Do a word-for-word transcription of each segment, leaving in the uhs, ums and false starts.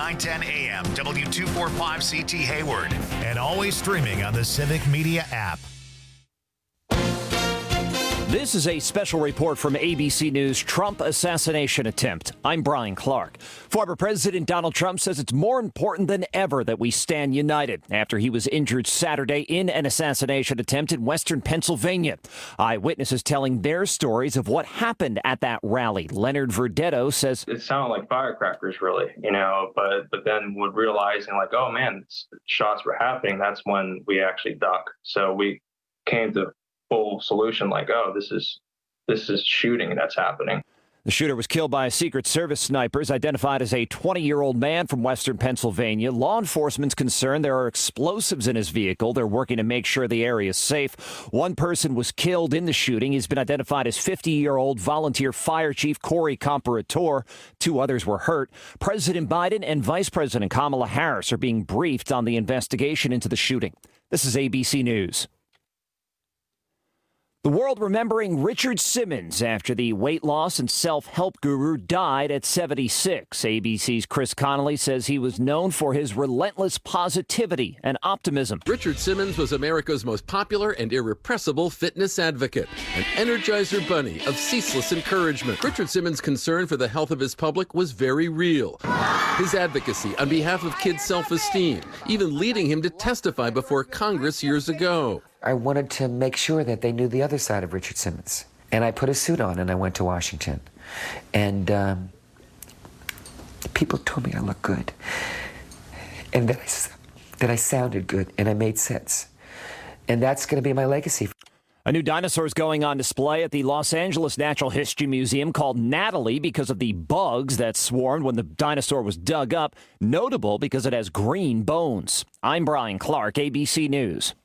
nine ten A M, W two forty-five C T Hayward, and always streaming on the Civic Media app. This is a special report from A B C News Trump assassination attempt. I'm Brian Clark. Former President Donald Trump says it's more important than ever that we stand united after he was injured Saturday in an assassination attempt in western Pennsylvania. Eyewitnesses telling their stories of what happened at that rally. Leonard Verdetto says it sounded like firecrackers, really, you know, but but then would realizing like, oh man, shots were happening. That's when we actually duck. So we came to full solution like, oh, this is this is shooting that's happening. The shooter was killed by a Secret Service snipers, identified as a twenty-year-old man from western Pennsylvania. Law enforcement's concerned there are explosives in his vehicle. They're working to make sure the area is safe. One person was killed in the shooting. He's been identified as fifty-year-old volunteer Fire Chief Corey Comparator. Two others were hurt. President Biden and Vice President Kamala Harris are being briefed on the investigation into the shooting. This is A B C News. The world remembering Richard Simmons after the weight loss and self-help guru died at seventy-six. A B C's Chris Connolly says he was known for his relentless positivity and optimism. Richard Simmons was America's most popular and irrepressible fitness advocate, an Energizer bunny of ceaseless encouragement. Richard Simmons' concern for the health of his public was very real. His advocacy on behalf of kids' self-esteem, even leading him to testify before Congress years ago. I wanted to make sure that they knew the other side of Richard Simmons. And I put a suit on and I went to Washington. And um, people told me I looked good. And that I, that I sounded good and I made sense. And that's going to be my legacy. A new dinosaur is going on display at the Los Angeles Natural History Museum called Natalie because of the bugs that swarmed when the dinosaur was dug up. Notable because it has green bones. I'm Brian Clark, A B C News.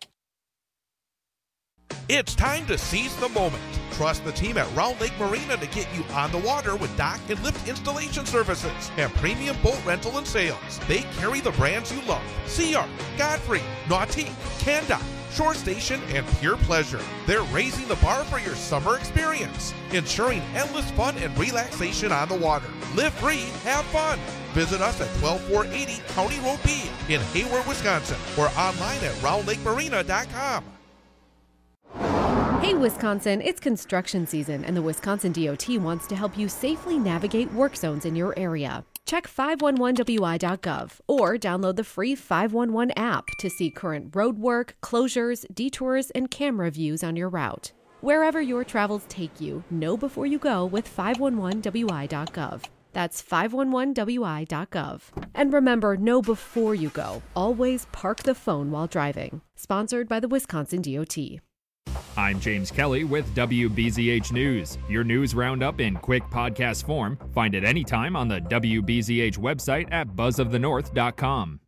It's time to seize the moment. Trust the team at Round Lake Marina to get you on the water with dock and lift installation services and premium boat rental and sales. They carry the brands you love: Sea Art, Godfrey, Nautique, Canda, Shore Station, and Pure Pleasure. They're raising the bar for your summer experience, ensuring endless fun and relaxation on the water. Live free, have fun. Visit us at twelve four eighty County Road B in Hayward, Wisconsin, or online at round lake marina dot com. Hey Wisconsin, it's construction season and the Wisconsin D O T wants to help you safely navigate work zones in your area. Check five one one W I dot gov or download the free five one one app to see current road work, closures, detours, and camera views on your route. Wherever your travels take you, know before you go with five one one W I dot gov. That's five one one W I dot gov. And remember, know before you go. Always park the phone while driving. Sponsored by the Wisconsin D O T. I'm James Kelly with W B Z H News. Your news roundup in quick podcast form. Find it anytime on the W B Z H website at buzz of the north dot com.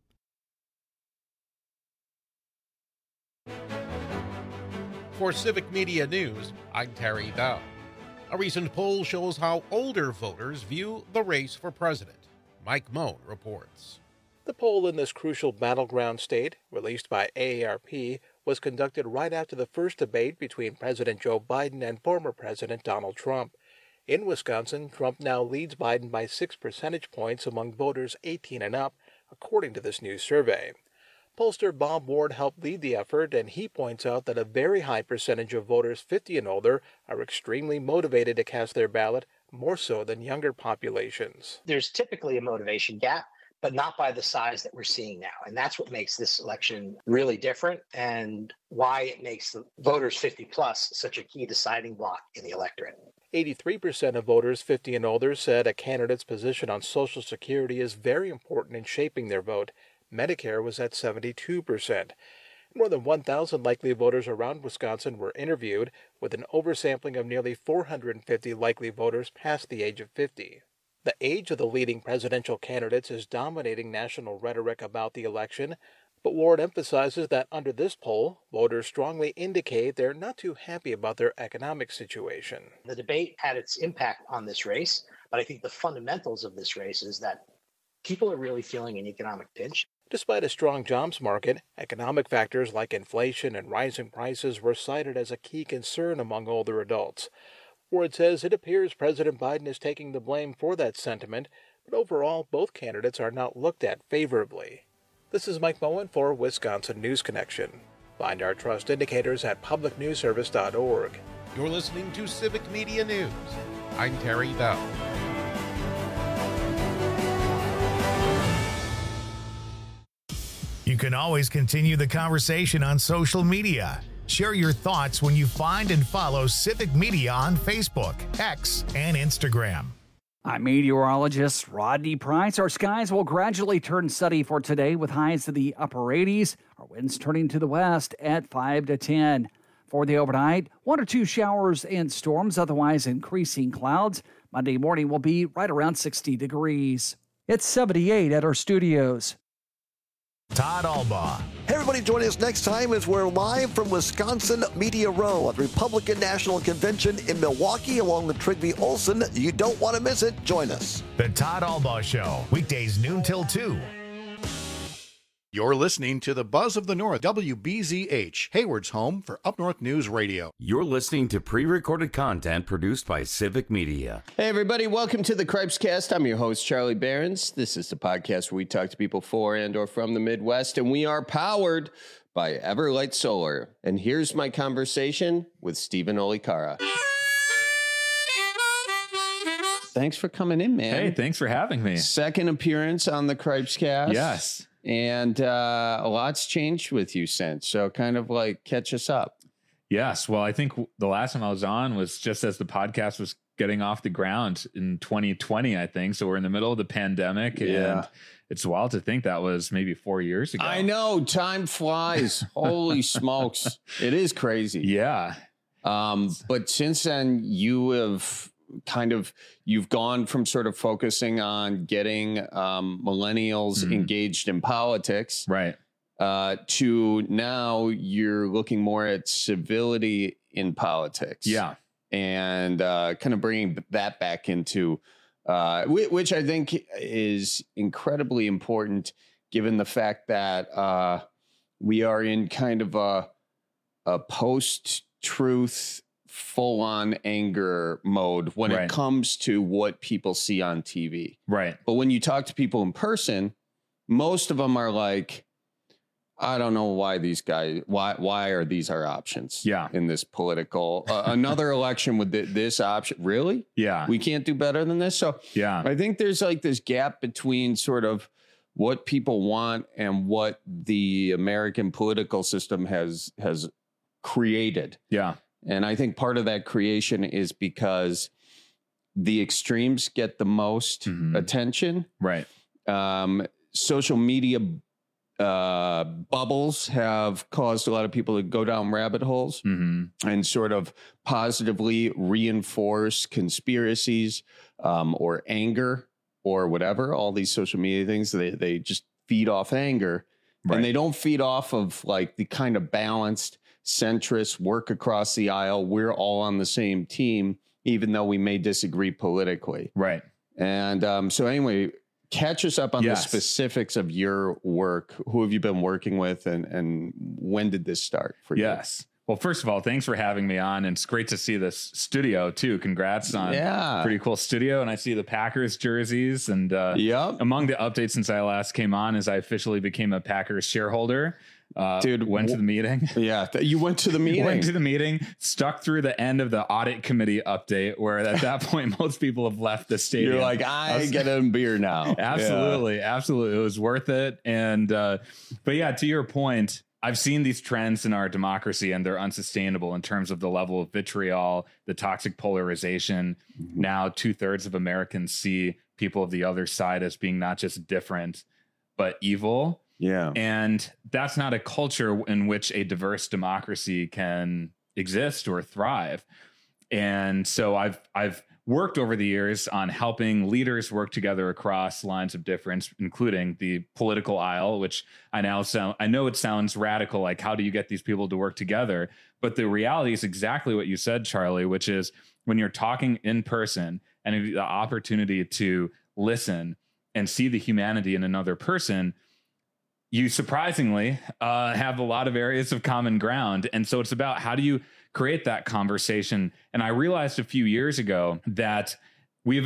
For Civic Media News, I'm Terry Dow. A recent poll shows how older voters view the race for president. Mike Moan reports. The poll in this crucial battleground state, released by A A R P, was conducted right after the first debate between President Joe Biden and former President Donald Trump. In Wisconsin, Trump now leads Biden by six percentage points among voters eighteen and up, according to this new survey. Pollster Bob Ward helped lead the effort, and he points out that a very high percentage of voters fifty and older are extremely motivated to cast their ballot, more so than younger populations. There's typically a motivation gap, but not by the size that we're seeing now. And that's what makes this election really different and why it makes the voters fifty plus such a key deciding block in the electorate. eighty-three percent of voters fifty and older said a candidate's position on Social Security is very important in shaping their vote. Medicare was at seventy-two percent. More than one thousand likely voters around Wisconsin were interviewed, with an oversampling of nearly four hundred fifty likely voters past the age of fifty. The age of the leading presidential candidates is dominating national rhetoric about the election, but Ward emphasizes that under this poll, voters strongly indicate they're not too happy about their economic situation. The debate had its impact on this race, but I think the fundamentals of this race is that people are really feeling an economic pinch. Despite a strong jobs market, economic factors like inflation and rising prices were cited as a key concern among older adults. Ward says it appears President Biden is taking the blame for that sentiment, but overall, both candidates are not looked at favorably. This is Mike Moen for Wisconsin News Connection. Find our trust indicators at public news service dot org. You're listening to Civic Media News. I'm Terry Bell. You can always continue the conversation on social media. Share your thoughts when you find and follow Civic Media on Facebook, X, and Instagram. I'm meteorologist Rodney Price. Our skies will gradually turn sunny for today with highs to the upper eighties. Our winds turning to the west at five to ten. For the overnight, one or two showers and storms, otherwise increasing clouds. Monday morning will be right around sixty degrees. It's seventy-eight at our studios. Todd Albaugh. Hey, everybody, join us next time as we're live from Wisconsin Media Row at the Republican National Convention in Milwaukee along with Trigby Olson. You don't want to miss it. Join us. The Todd Albaugh Show, weekdays noon till two. You're listening to the Buzz of the North, W B Z H, Hayward's home for Up North News Radio. You're listening to pre-recorded content produced by Civic Media. Hey, everybody. Welcome to the Cripescast. I'm your host, Charlie Behrens. This is the podcast where we talk to people for and or from the Midwest, and we are powered by Everlight Solar. And here's my conversation with Stephen Olikara. Thanks for coming in, man. Hey, thanks for having me. Second appearance on the Cripescast. Yes. And uh, a lot's changed with you since. So kind of like catch us up. Yes. Well, I think the last time I was on was just as the podcast was getting off the ground in twenty twenty, I think. So we're in the middle of the pandemic. Yeah. And it's wild to think that was maybe four years ago. I know. Time flies. Holy smokes. It is crazy. Yeah. Um, but since then, you have kind of you've gone from sort of focusing on getting um, millennials mm-hmm. engaged in politics, right, uh, to now you're looking more at civility in politics, yeah, and uh, kind of bringing that back into uh, which I think is incredibly important, given the fact that uh, we are in kind of a a post-truth, full-on anger mode when right. it comes to what people see on T V. Right. But when you talk to people in person, most of them are like, I don't know why these guys, why, why are these our options? Yeah. In this political, uh, another election with th- this option. Really? Yeah. We can't do better than this. So yeah, I think there's like this gap between sort of what people want and what the American political system has, has created. Yeah. And I think part of that creation is because the extremes get the most mm-hmm. attention. Right. Um, social media uh, bubbles have caused a lot of people to go down rabbit holes mm-hmm. and sort of positively reinforce conspiracies um, or anger or whatever. All these social media things, they, they just feed off anger. Right. And they don't feed off of like the kind of balanced centrist work across the aisle. We're all on the same team, even though we may disagree politically. Right. And um, so anyway, catch us up on yes. the specifics of your work. Who have you been working with and, and when did this start for you? Yes. Well, first of all, thanks for having me on. And it's great to see this studio, too. Congrats on yeah. a pretty cool studio. And I see the Packers jerseys. And uh, yep. among the updates since I last came on is I officially became a Packers shareholder. Uh, Dude, went to the meeting. Yeah, th- you went to the meeting. Went to the meeting, stuck through the end of the audit committee update, where at that point most people have left the stadium. You're like, I, I was, get a beer now. Absolutely, yeah. absolutely, it was worth it. And uh, but yeah, to your point, I've seen these trends in our democracy, and they're unsustainable in terms of the level of vitriol, the toxic polarization. Mm-hmm. Now, two thirds of Americans see people of the other side as being not just different, but evil. Yeah. And that's not a culture in which a diverse democracy can exist or thrive. And so I've I've worked over the years on helping leaders work together across lines of difference, including the political aisle, which I now sound I know it sounds radical, like how do you get these people to work together? But the reality is exactly what you said, Charlie, which is when you're talking in person and have the opportunity to listen and see the humanity in another person, you surprisingly uh, have a lot of areas of common ground. And so it's about how do you create that conversation? And I realized a few years ago that we have a,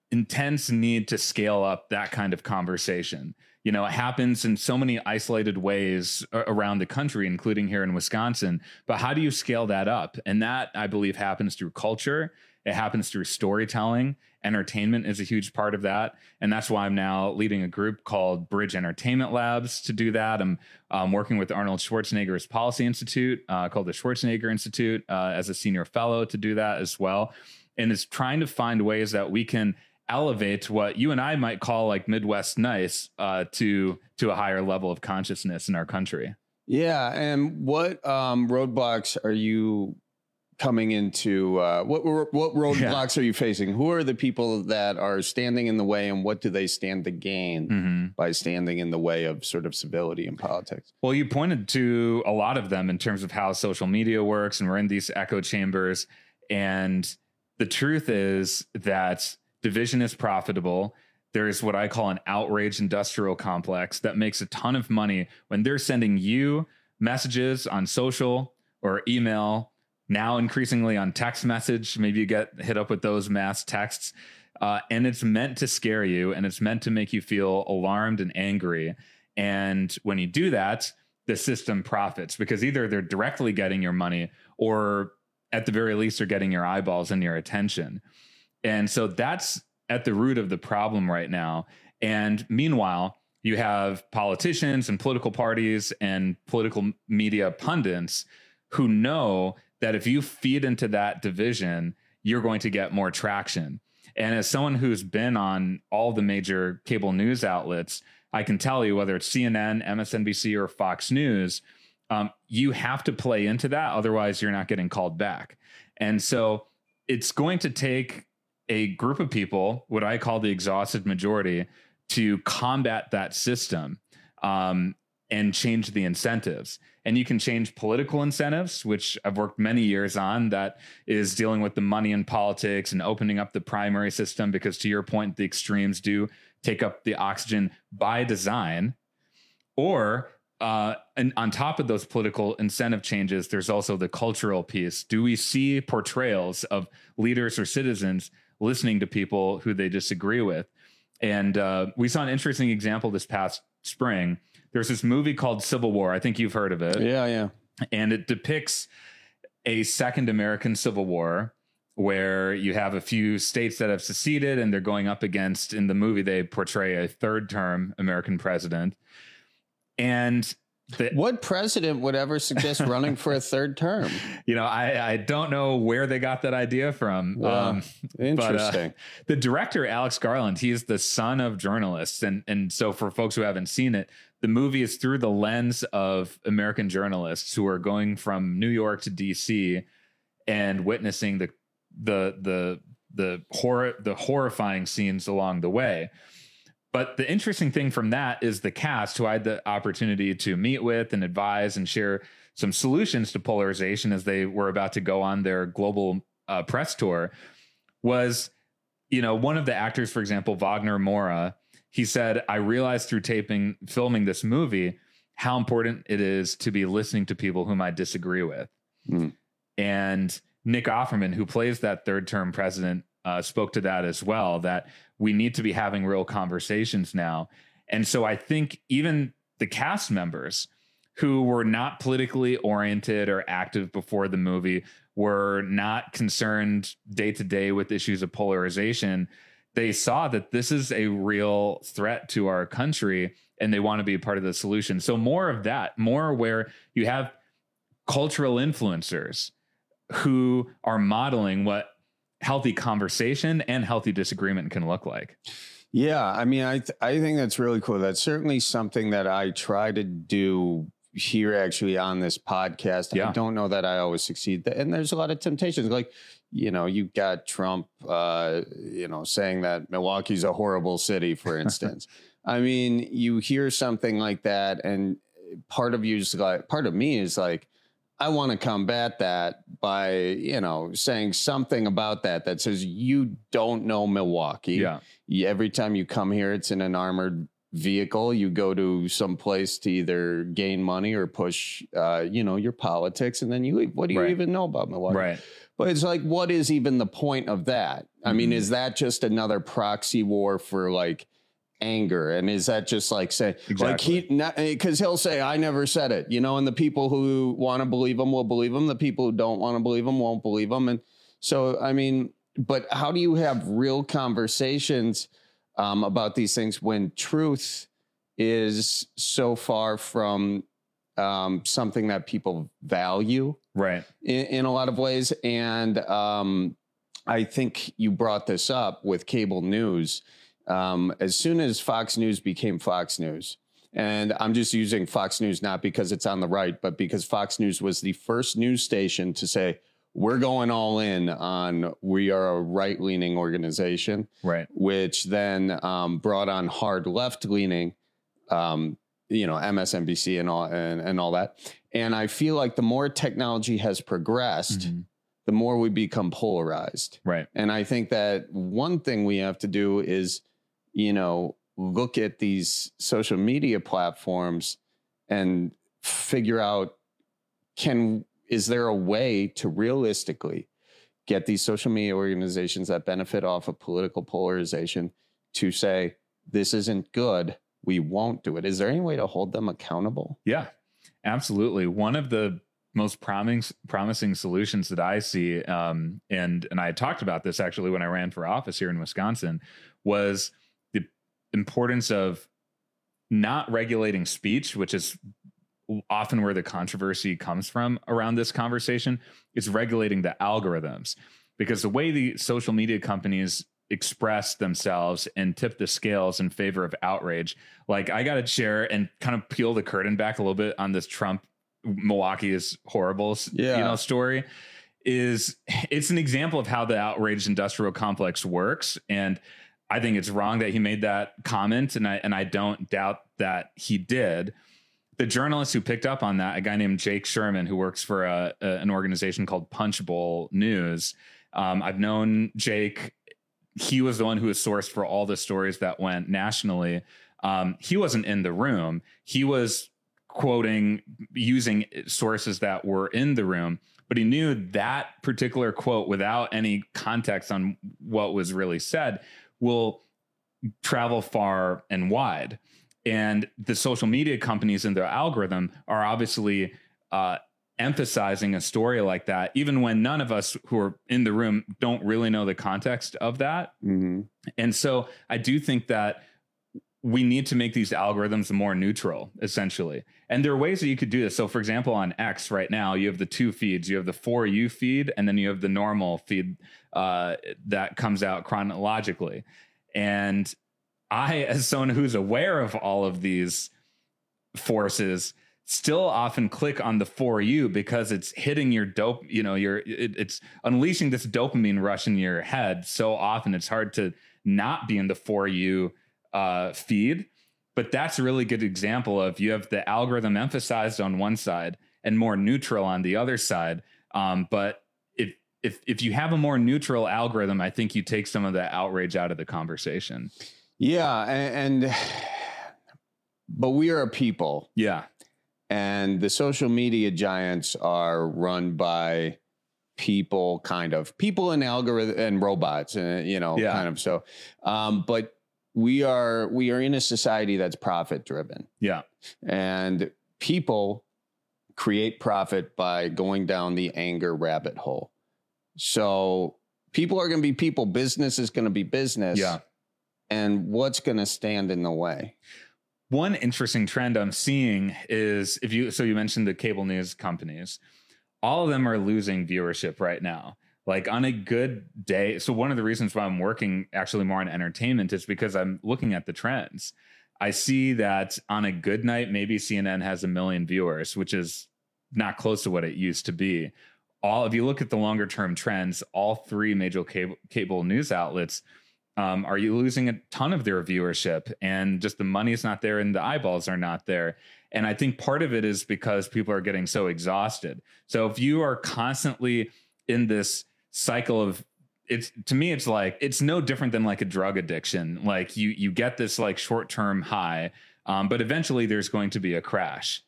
intense need to scale up that kind of conversation. You know, it happens in so many isolated ways around the country, including here in Wisconsin. But how do you scale that up? And that, I believe, happens through culture. It happens through storytelling. Entertainment is a huge part of that. And that's why I'm now leading a group called Bridge Entertainment Labs to do that. I'm um, working with Arnold Schwarzenegger's Policy Institute uh, called the Schwarzenegger Institute uh, as a senior fellow to do that as well. And it's trying to find ways that we can elevate what you and I might call like Midwest nice uh, to to a higher level of consciousness in our country. Yeah. And what um, roadblocks are you coming into? Uh, what what roadblocks yeah. are you facing? Who are the people that are standing in the way, and what do they stand to gain mm-hmm. by standing in the way of sort of civility in politics? Well, you pointed to a lot of them in terms of how social media works, and we're in these echo chambers. And the truth is that division is profitable. There's what I call an outrage industrial complex that makes a ton of money when they're sending you messages on social or email, now increasingly on text message. Maybe you get hit up with those mass texts. Uh, and it's meant to scare you, and it's meant to make you feel alarmed and angry. And when you do that, the system profits, because either they're directly getting your money, or at the very least, they're getting your eyeballs and your attention. And so that's at the root of the problem right now. And meanwhile, you have politicians and political parties and political media pundits who know that if you feed into that division, you're going to get more traction. And as someone who's been on all the major cable news outlets, I can tell you, whether it's C N N, M S N B C, or Fox News, um, you have to play into that. Otherwise, you're not getting called back. And so it's going to take a group of people, what I call the exhausted majority, to combat that system um, and change the incentives. And you can change political incentives, which I've worked many years on, that is dealing with the money in politics and opening up the primary system, because to your point, the extremes do take up the oxygen by design. Or uh, and on top of those political incentive changes, there's also the cultural piece. Do we see portrayals of leaders or citizens listening to people who they disagree with? And uh, we saw an interesting example this past spring. There's this movie called Civil War. I think you've heard of it. Yeah, yeah. And it depicts a second American Civil War, where you have a few states that have seceded, and they're going up against, in the movie, they portray a third term American president. And the, what president would ever suggest running for a third term? You know, I, I don't know where they got that idea from. Wow. Um, Interesting. But, uh, the director, Alex Garland, he's the son of journalists. And, and so for folks who haven't seen it, the movie is through the lens of American journalists who are going from New York to D C and witnessing the the the the horror the horrifying scenes along the way. But the interesting thing from that is the cast, who I had the opportunity to meet with and advise and share some solutions to polarization as they were about to go on their global uh, press tour, was, you know, one of the actors, for example, Wagner Moura, he said, I realized through taping, filming this movie, how important it is to be listening to people whom I disagree with. Mm. And Nick Offerman, who plays that third term president, uh, spoke to that as well, that we need to be having real conversations now. And so I think even the cast members who were not politically oriented or active before the movie, were not concerned day to day with issues of polarization, they saw that this is a real threat to our country, and they want to be a part of the solution. So more of that, more where you have cultural influencers who are modeling what healthy conversation and healthy disagreement can look like. Yeah, I mean, I th- I think that's really cool. That's certainly something that I try to do here, actually, on this podcast. Yeah. I don't know that I always succeed. And there's a lot of temptations. Like, you know, you've got Trump, uh, you know, saying that Milwaukee's a horrible city, for instance. I mean, you hear something like that, and part of you is like, part of me is like, I want to combat that by, you know, saying something about that that says you don't know Milwaukee. Yeah. You, every time you come here, it's in an armored vehicle. You go to some place to either gain money or push, uh, you know, your politics, and then you leave. What do you right. even know about Milwaukee? Right. But it's like, what is even the point of that? I Mm-hmm. mean, is that just another proxy war for like anger? And is that just like say, Exactly. like he, because he'll say, I never said it, you know, and the people who want to believe him will believe him. The people who don't want to believe him won't believe him. And so, I mean, but how do you have real conversations um, about these things when truth is so far from um, something that people value? Right. In, in a lot of ways. And um, I think you brought this up with cable news. Um, as soon as Fox News became Fox News, and I'm just using Fox News not because it's on the right, but because Fox News was the first news station to say, we're going all in on, we are a right-leaning organization, right? Which then um, brought on hard left-leaning, um, you know, M S N B C and all and, and all that. And I feel like the more technology has progressed, mm-hmm. the more we become polarized. Right. And I think that one thing we have to do is, you know, look at these social media platforms and figure out, can, is there a way to realistically get these social media organizations that benefit off of political polarization to say, this isn't good, we won't do it? Is there any way to hold them accountable? Yeah, absolutely. One of the most promising promising solutions that I see, um, and and I talked about this actually when I ran for office here in Wisconsin, was the importance of not regulating speech, which is often where the controversy comes from around this conversation. It's regulating the algorithms, because the way the social media companies express themselves and tip the scales in favor of outrage. Like, I got to share and kind of peel the curtain back a little bit on this Trump, Milwaukee is horrible, yeah. you know, story. Is it's an example of how the outraged industrial complex works. And I think it's wrong that he made that comment. And I, and I don't doubt that he did. The journalist who picked up on that, a guy named Jake Sherman, who works for a, a, an organization called Punchbowl News. Um, I've known Jake. He was the one who was sourced for all the stories that went nationally. Um, he wasn't in the room. He was quoting, using sources that were in the room, but he knew that particular quote without any context on what was really said will travel far and wide. And the social media companies and their algorithm are obviously uh, emphasizing a story like that, even when none of us who are in the room don't really know the context of that. Mm-hmm. And so I do think that we need to make these algorithms more neutral, essentially. And there are ways that you could do this. So, for example, on X right now, you have the two feeds. You have the For You feed, and then you have the normal feed uh, that comes out chronologically. And I, as someone who's aware of all of these forces, still often click on the For You because it's hitting your dope, you know, your it, it's unleashing this dopamine rush in your head. So often it's hard to not be in the For You uh, feed. But that's a really good example of, you have the algorithm emphasized on one side and more neutral on the other side. Um, but if if if you have a more neutral algorithm, I think you take some of that outrage out of the conversation. Yeah, and, and but we are a people. Yeah. And the social media giants are run by people, kind of people and algorithm and robots, and you know, yeah. kind of so. Um, but we are we are in a society that's profit driven. Yeah, and people create profit by going down the anger rabbit hole. So people are going to be people. Business is going to be business. Yeah, and what's going to stand in the way? One interesting trend I'm seeing is, if you, so you mentioned the cable news companies, all of them are losing viewership right now. Like on a good day. So one of the reasons why I'm working actually more on entertainment is because I'm looking at the trends. I see that on a good night, maybe C N N has a million viewers, which is not close to what it used to be. All, if you look at the longer term trends, all three major cable, cable news outlets Um, are you losing a ton of their viewership, and just the money is not there and the eyeballs are not there. And I think part of it is because people are getting so exhausted. So if you are constantly in this cycle of, it's, to me, it's like, it's no different than like a drug addiction. Like you, you get this like short-term high, um, but eventually there's going to be a crash.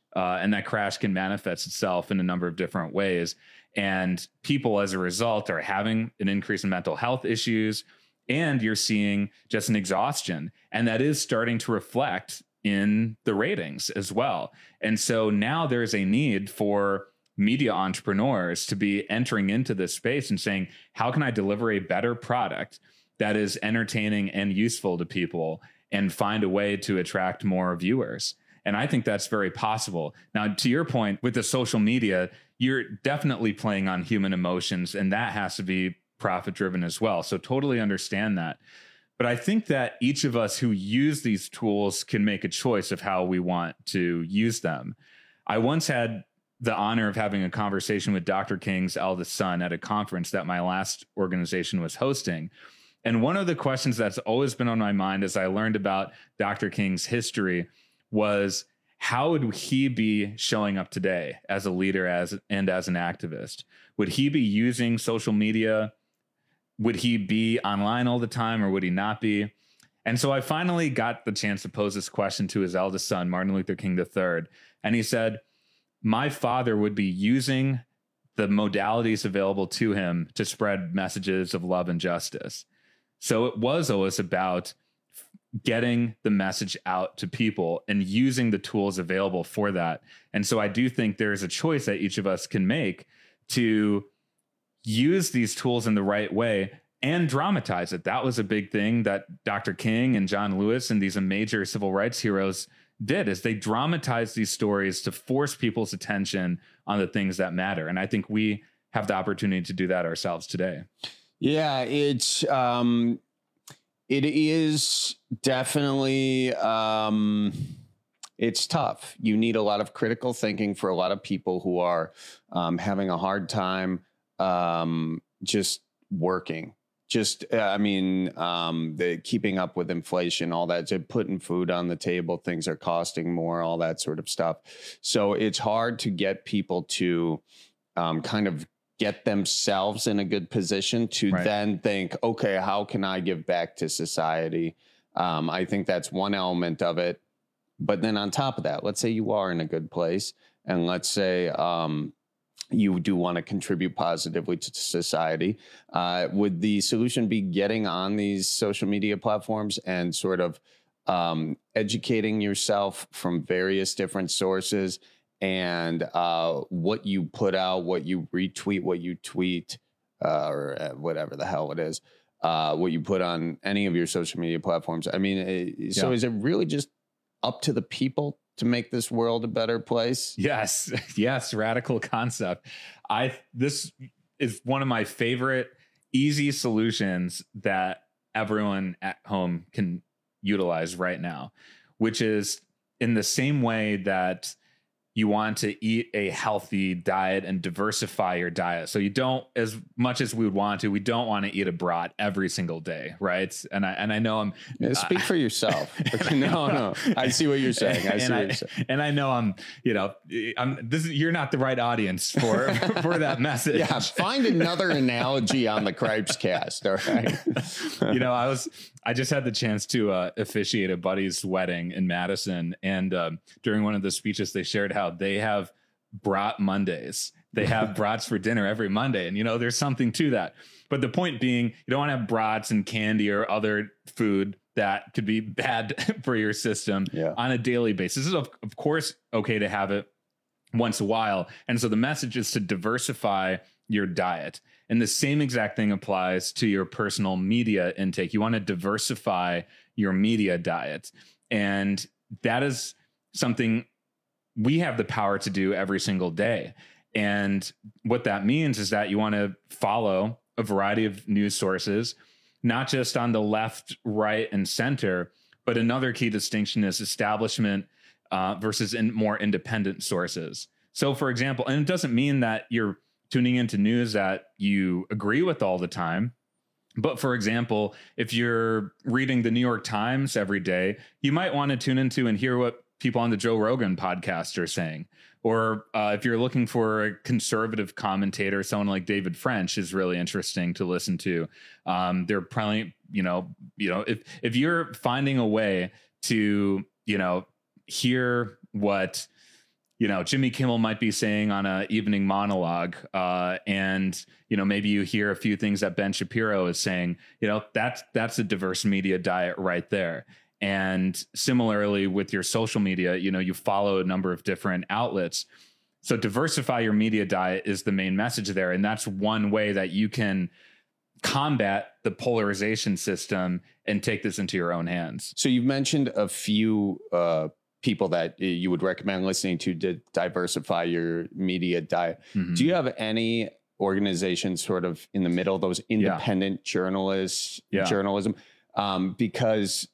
Uh, and that crash can manifest itself in a number of different ways. And people, as a result, are having an increase in mental health issues, and you're seeing just an exhaustion. And that is starting to reflect in the ratings as well. And so now there's a need for media entrepreneurs to be entering into this space and saying, how can I deliver a better product that is entertaining and useful to people and find a way to attract more viewers? And I think that's very possible. Now, to your point, with the social media, you're definitely playing on human emotions, and that has to be profit driven as well. So totally understand that. But I think that each of us who use these tools can make a choice of how we want to use them. I once had the honor of having a conversation with Doctor King's eldest son at a conference that my last organization was hosting. And one of the questions that's always been on my mind as I learned about Doctor King's history was, how would he be showing up today as a leader as and as an activist? Would he be using social media? Would he be online all the time, or would he not be? And so I finally got the chance to pose this question to his eldest son, Martin Luther King the third. And he said, my father would be using the modalities available to him to spread messages of love and justice. So it was always about getting the message out to people and using the tools available for that. And so I do think there's a choice that each of us can make to use these tools in the right way and dramatize it. That was a big thing that Doctor King and John Lewis and these major civil rights heroes did, is they dramatized these stories to force people's attention on the things that matter. And I think we have the opportunity to do that ourselves today. Yeah, it's um, it is definitely um, it's tough. You need a lot of critical thinking for a lot of people who are um, having a hard time um, just working. Just, uh, I mean, um, the keeping up with inflation, all that, just putting food on the table, things are costing more, all that sort of stuff. So it's hard to get people to um, kind of get themselves in a good position to right. then think, okay, how can I give back to society? Um, I think that's one element of it. But then on top of that, let's say you are in a good place, and let's say um, you do want to contribute positively to society. Uh, would the solution be getting on these social media platforms and sort of um, educating yourself from various different sources, and uh, what you put out, what you retweet, what you tweet, uh, or whatever the hell it is, uh, what you put on any of your social media platforms? I mean, it, so yeah. Is it really just up to the people to make this world a better place? Yes. Yes. Radical concept. I, this is one of my favorite easy solutions that everyone at home can utilize right now, which is in the same way that you want to eat a healthy diet and diversify your diet. So you don't, as much as we would want to, we don't want to eat a brat every single day, right? And I and I know I'm yeah, speak uh, for yourself. no, no, I see what you're saying. I see and what I, you're saying. And I know I'm, you know, I'm this is you're not the right audience for for that message. Yeah, find another analogy on the Cripes Cast. All right. You know, I was I just had the chance to uh, officiate a buddy's wedding in Madison, and um, during one of the speeches, they shared how they have brat Mondays. They have brats for dinner every Monday. And, you know, there's something to that. But the point being, you don't want to have brats and candy or other food that could be bad for your system yeah. on a daily basis. It's, of, of course, okay to have it once a while. And so the message is to diversify your diet. And the same exact thing applies to your personal media intake. You want to diversify your media diet. And that is something we have the power to do every single day. And what that means is that you want to follow a variety of news sources, not just on the left, right, and center, but another key distinction is establishment uh, versus in more independent sources. So, for example, and it doesn't mean that you're tuning into news that you agree with all the time. But for example, if you're reading the New York Times every day, you might want to tune into and hear what people on the Joe Rogan podcast are saying. Or uh, if you're looking for a conservative commentator, someone like David French is really interesting to listen to. Um, they're probably, you know, you know, if if you're finding a way to, you know, hear what you know, Jimmy Kimmel might be saying on a evening monologue, uh, and, you know, maybe you hear a few things that Ben Shapiro is saying, you know, that's, that's a diverse media diet right there. And similarly with your social media, you know, you follow a number of different outlets. So diversify your media diet is the main message there. And that's one way that you can combat the polarization system and take this into your own hands. So you've mentioned a few uh, people that you would recommend listening to to diversify your media diet. Mm-hmm. Do you have any organizations sort of in the middle, those independent yeah. journalists, yeah. journalism? Um, because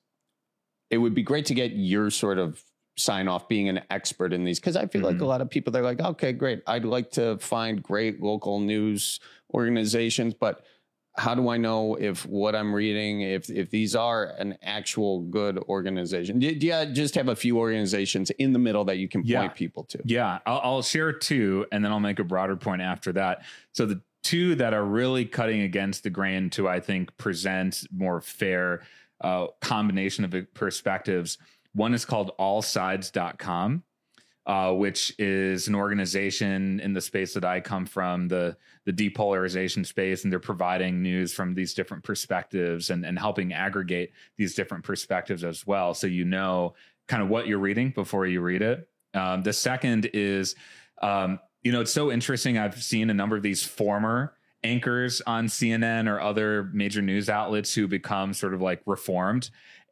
it would be great to get your sort of sign off being an expert in these, because I feel mm-hmm. like a lot of people, they're like, okay, great. I'd like to find great local news organizations, but how do I know if what I'm reading, if if these are an actual good organization? Do, do you just have a few organizations in the middle that you can yeah. point people to? Yeah, I'll, I'll share two, and then I'll make a broader point after that. So the two that are really cutting against the grain to, I think, present more fair uh, combination of perspectives. One is called all sides dot com, uh, which is an organization in the space that I come from, the the depolarization space, and they're providing news from these different perspectives and, and helping aggregate these different perspectives as well. So you know kind of what you're reading before you read it. Um, the second is, um, you know, it's so interesting. I've seen a number of these former anchors on C N N or other major news outlets who become sort of like reformed.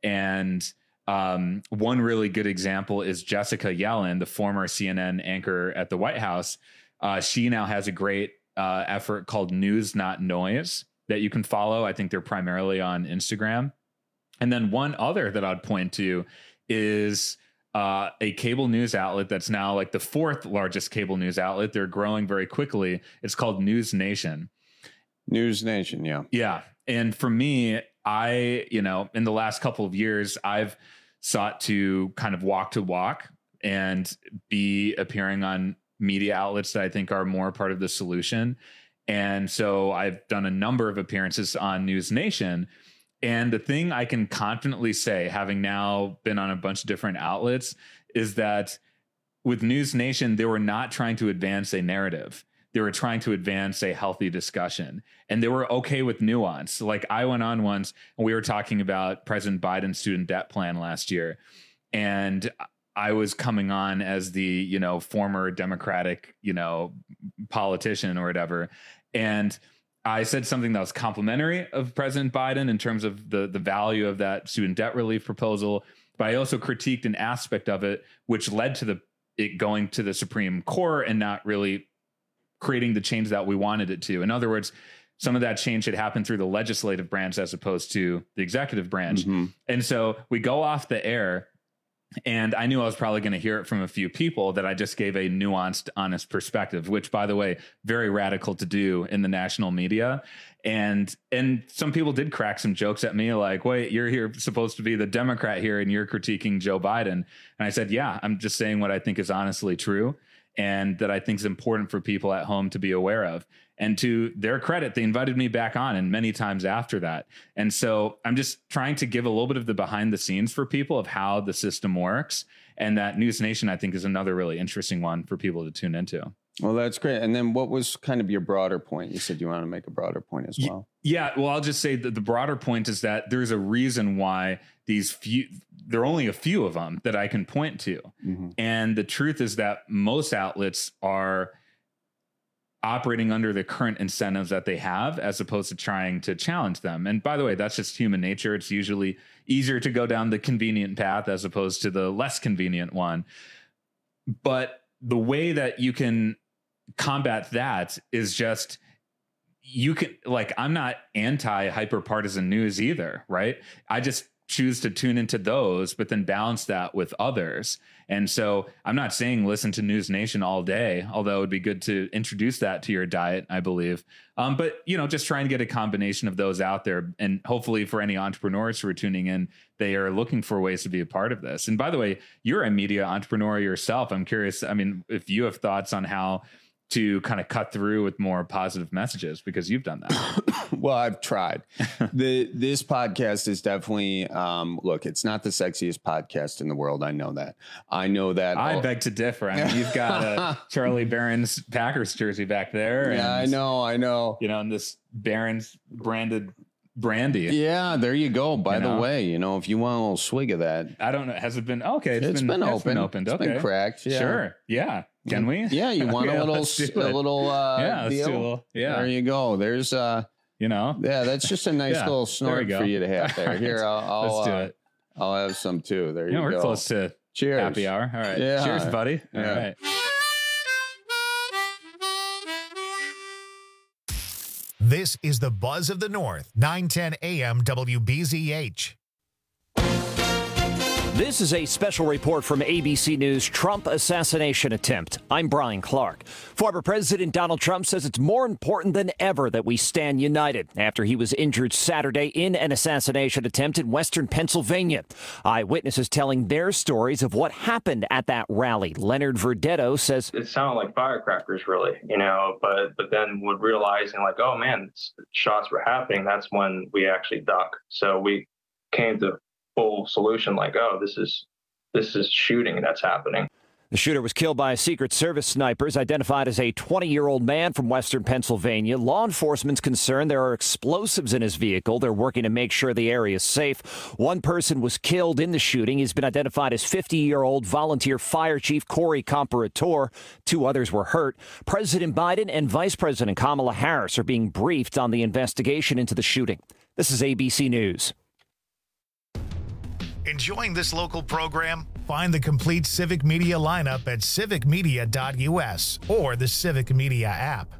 And Um, one really good example is Jessica Yellen, the former C N N anchor at the White House. Uh, she now has a great uh, effort called News Not Noise that you can follow. I think they're primarily on Instagram. And then one other that I'd point to is uh, a cable news outlet that's now like the fourth largest cable news outlet. They're growing very quickly. It's called News Nation. News Nation, yeah. Yeah. And for me, I, you know, in the last couple of years, I've sought to kind of walk to walk and be appearing on media outlets that I think are more part of the solution. And so I've done a number of appearances on News Nation. And the thing I can confidently say, having now been on a bunch of different outlets, is that with News Nation, they were not trying to advance a narrative. They were trying to advance a healthy discussion, and they were okay with nuance. Like I went on once and we were talking about President Biden's student debt plan last year. And I was coming on as the, you know, former Democratic, you know, politician or whatever. And I said something that was complimentary of President Biden in terms of the, the value of that student debt relief proposal. But I also critiqued an aspect of it, which led to the it going to the Supreme Court and not really creating the change that we wanted it to. In other words, some of that change had happened through the legislative branch as opposed to the executive branch. Mm-hmm. And so we go off the air, and I knew I was probably going to hear it from a few people that I just gave a nuanced, honest perspective, which, by the way, very radical to do in the national media. And and some people did crack some jokes at me like, wait, you're here supposed to be the Democrat here and you're critiquing Joe Biden. And I said, yeah, I'm just saying what I think is honestly true, and that I think is important for people at home to be aware of. And to their credit, they invited me back on, and many times after that. And so I'm just trying to give a little bit of the behind the scenes for people of how the system works. And that News Nation, I think, is another really interesting one for people to tune into. Well, that's great. And then what was kind of your broader point? You said you want to make a broader point as well. Yeah, well, I'll just say that the broader point is that there's a reason why these few, there are only a few of them that I can point to. Mm-hmm. And the truth is that most outlets are operating under the current incentives that they have, as opposed to trying to challenge them. And by the way, that's just human nature. It's usually easier to go down the convenient path as opposed to the less convenient one. But the way that you can combat that is just, you can, like, I'm not anti hyper-partisan news either, right? I just choose to tune into those, but then balance that with others. And so I'm not saying listen to News Nation all day, although it would be good to introduce that to your diet, I believe. Um, but, you know, just try and get a combination of those out there. And hopefully for any entrepreneurs who are tuning in, they are looking for ways to be a part of this. And by the way, you're a media entrepreneur yourself. I'm curious, I mean, if you have thoughts on how to kind of cut through with more positive messages because you've done that. Well, I've tried. the This podcast is definitely, um, look, it's not the sexiest podcast in the world. I know that. I know that. I beg to differ. I mean, you've got a Charlie Barron's Packers jersey back there. Yeah, and, I know. I know. You know, and this Barron's branded brandy. Yeah, there you go. By You the know? way, you know, if you want a little swig of that, I don't know. Has it been okay? It's, it's been, been it's open. been opened. It's okay, been cracked. Yeah. Sure. Yeah. Can we? Yeah, you want Okay, a little, let's do a it. little, uh, yeah, let's deal? do a little. Yeah. There you go. There's, uh, you know, yeah, that's just a nice Yeah, little there snort we go. for you to have there. Here, I'll, I'll Let's do uh, it. I'll have some too. There You you, know, we're go. close to Cheers. happy hour. All right. Yeah. Cheers, buddy. All Yeah. right. This is the Buzz of the North, nine ten A M W B Z H. This is a special report from A B C News Trump assassination attempt. I'm Brian Clark. Former President Donald Trump says it's more important than ever that we stand united after he was injured Saturday in an assassination attempt in western Pennsylvania. Eyewitnesses telling their stories of what happened at that rally. Leonard Verdetto says it sounded like firecrackers, really, you know, but but then would realizing like, oh man, shots were happening. That's when we actually duck. So we came to full solution like, oh, this is this is shooting that's happening. the shooter was killed by Secret Service snipers, identified as a twenty-year-old man from western Pennsylvania. Law enforcement's concerned there are explosives in his vehicle. They're working to make sure the area is safe. One person was killed in the shooting. He's been identified as fifty-year-old volunteer Fire Chief Corey Comparator. Two others were hurt. President Biden and Vice President Kamala Harris are being briefed on the investigation into the shooting. This is A B C News. Enjoying this local program? Find the complete Civic Media lineup at civic media dot U S or the Civic Media app.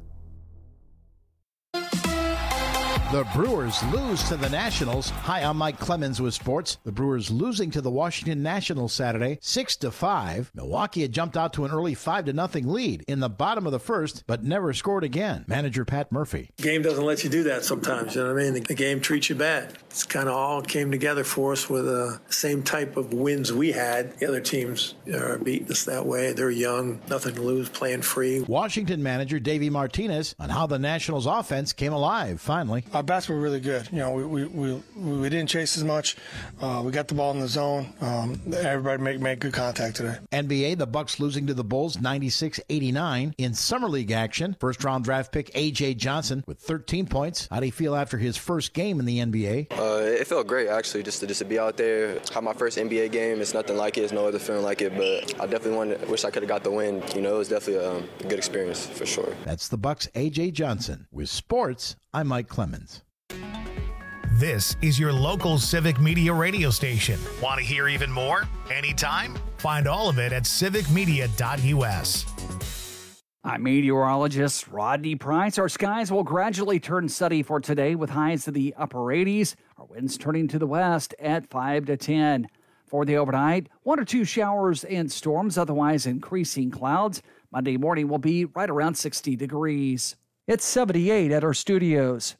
The Brewers lose to the Nationals. Hi, I'm Mike Clemens with sports. The Brewers losing to the Washington Nationals Saturday, six to five. Milwaukee had jumped out to an early five to nothing lead in the bottom of the first, but never scored again. Manager Pat Murphy. The game doesn't let you do that sometimes, you know what I mean? The, the game treats you bad. It's kind of all came together for us with the uh, same type of wins we had. The other teams are beating us that way. They're young, nothing to lose, playing free. Washington manager Davey Martinez on how the Nationals offense came alive finally. Our bats were really good. You know, we we, we, we didn't chase as much. Uh, we got the ball in the zone. Um, everybody made, made good contact today. N B A, the Bucks losing to the Bulls ninety-six eighty-nine. In Summer League action, first round draft pick A J Johnson with thirteen points. How do you feel after his first game in the N B A? Uh, it felt great, actually, just to, just to be out there, have my first N B A game. It's nothing like it. It's no other feeling like it, but I definitely wanted, wish I could have got the win. You know, it was definitely um, a good experience, for sure. That's the Bucks' A J Johnson. With sports, I'm Mike Clemens. This is your local Civic Media radio station. Want to hear even more? Anytime? Find all of it at civic media dot U S. I'm meteorologist Rodney Price. Our skies will gradually turn sunny for today with highs to the upper eighties. Our winds turning to the west at five to ten. For the overnight, one or two showers and storms, otherwise increasing clouds. Monday morning will be right around sixty degrees. It's seventy-eight at our studios.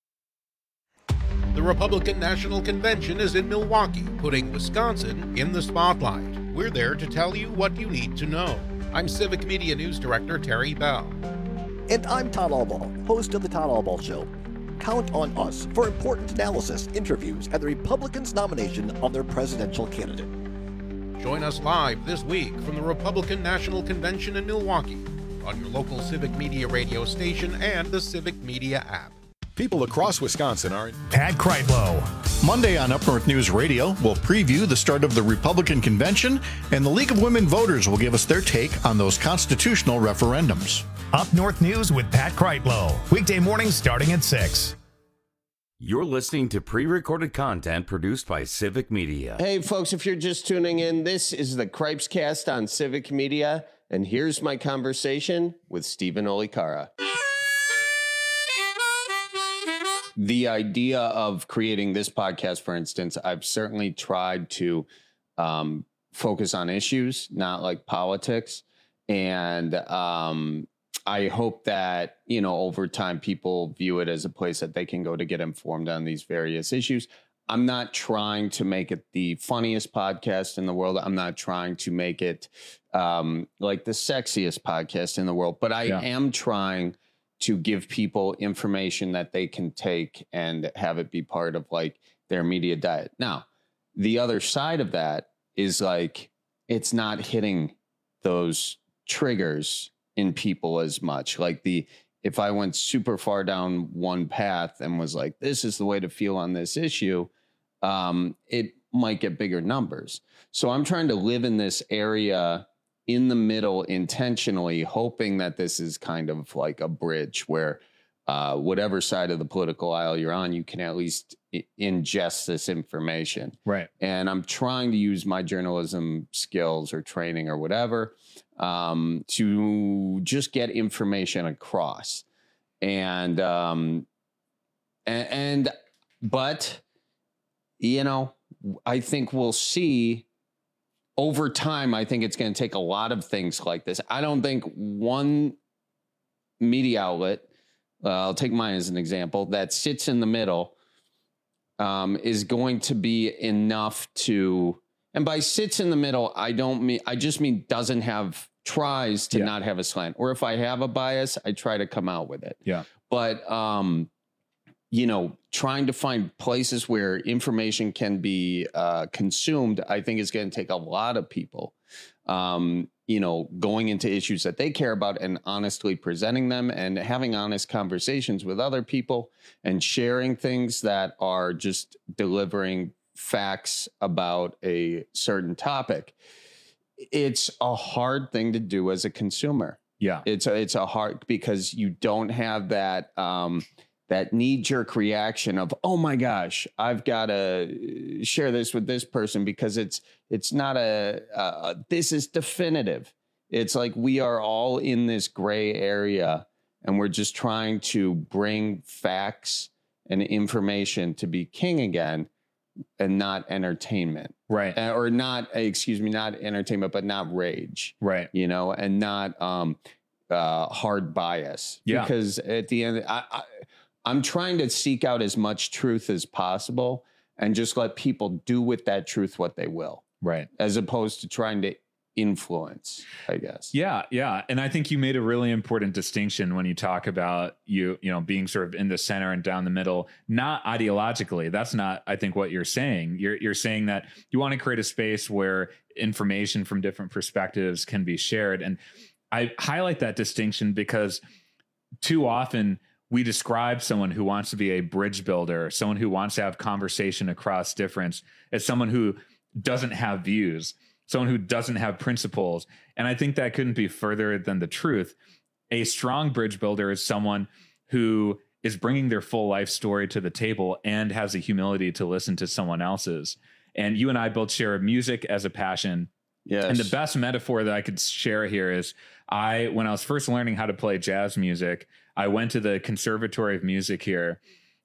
The Republican National Convention is in Milwaukee, putting Wisconsin in the spotlight. We're there to tell you what you need to know. I'm Civic Media News Director Terry Bell. And I'm Todd Albaugh, host of The Todd Albaugh Show. Count on us for important analysis, interviews, and the Republicans' nomination of their presidential candidate. Join us live this week from the Republican National Convention in Milwaukee on your local Civic Media radio station and the Civic Media app. People across Wisconsin are... Pat Kreitlow. Monday on Up North News Radio, we'll preview the start of the Republican Convention, and the League of Women Voters will give us their take on those constitutional referendums. Up North News with Pat Kreitlow. Weekday mornings starting at six. You're listening to pre-recorded content produced by Civic Media. Hey, folks, if you're just tuning in, this is the Cripes Cast on Civic Media, and here's my conversation with Stephen Olikara. The idea of creating this podcast, for instance, I've certainly tried to um, focus on issues, not like politics. And um, I hope that, you know, over time, people view it as a place that they can go to get informed on these various issues. I'm not trying to make it the funniest podcast in the world. I'm not trying to make it um, like the sexiest podcast in the world, but I yeah. am trying to give people information that they can take and have it be part of like their media diet. Now, the other side of that is like, it's not hitting those triggers in people as much. Like the, if I went super far down one path and was like, this is the way to feel on this issue, um, it might get bigger numbers. So I'm trying to live in this area in the middle intentionally, hoping that this is kind of like a bridge where uh, whatever side of the political aisle you're on, you can at least I- ingest this information. Right. And I'm trying to use my journalism skills or training or whatever um, to just get information across. And, um, and, and, but, you know, I think we'll see over time. I think it's going to take a lot of things like this. I don't think one media outlet, uh, I'll take mine as an example, that sits in the middle um, is going to be enough to, and by sits in the middle, I don't mean, I just mean doesn't have, tries to yeah. not have a slant. Or if I have a bias, I try to come out with it. Yeah. But, um, you know, trying to find places where information can be uh, consumed, I think is going to take a lot of people, um, you know, going into issues that they care about and honestly presenting them and having honest conversations with other people and sharing things that are just delivering facts about a certain topic. It's a hard thing to do as a consumer. Yeah. It's a, it's a hard, because you don't have that, um, that knee-jerk reaction of, oh my gosh, I've got to share this with this person because it's it's not a, uh, this is definitive. It's like we are all in this gray area and we're just trying to bring facts and information to be king again and not entertainment. Right. Uh, or not, excuse me, not entertainment, but not rage. Right. You know, and not um, uh, hard bias. Yeah. Because at the end, I, I I'm trying to seek out as much truth as possible and just let people do with that truth what they will. Right. As opposed to trying to influence, I guess. Yeah. Yeah. And I think you made a really important distinction when you talk about you, you know, being sort of in the center and down the middle, not ideologically. That's not, I think, what you're saying. You're, you're saying that you want to create a space where information from different perspectives can be shared. And I highlight that distinction because too often we describe someone who wants to be a bridge builder, someone who wants to have conversation across difference, as someone who doesn't have views, someone who doesn't have principles. And I think that couldn't be further than the truth. A strong bridge builder is someone who is bringing their full life story to the table and has the humility to listen to someone else's. And you and I both share music as a passion. Yes. And the best metaphor that I could share here is I, when I was first learning how to play jazz music, I went to the Conservatory of Music here.